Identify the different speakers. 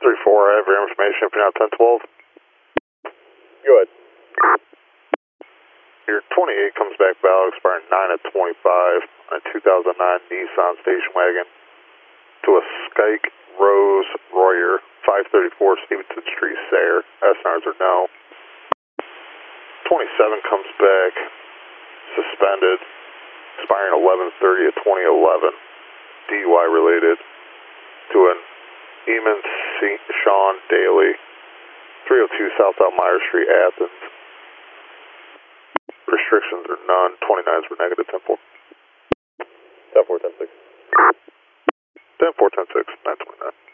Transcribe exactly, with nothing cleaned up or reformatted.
Speaker 1: three four, I have your information for now, ten twelve.
Speaker 2: Go ahead.
Speaker 1: Your twenty-eight comes back valid, expiring nine of twenty-five on a two thousand nine Nissan station wagon to a Skyke Rose Royer, five thirty-four Stevenson Street, Sayre. S N Rs are no. twenty-seven comes back suspended, expiring eleven thirty of twenty eleven, D U I related, to an Eamon Saint Sean Daly, three oh two South Elmira Street, Athens. Restrictions are none. twenty-nines were negative. ten four.
Speaker 2: ten four, ten six.
Speaker 1: ten four, ten six, nine twenty-nine.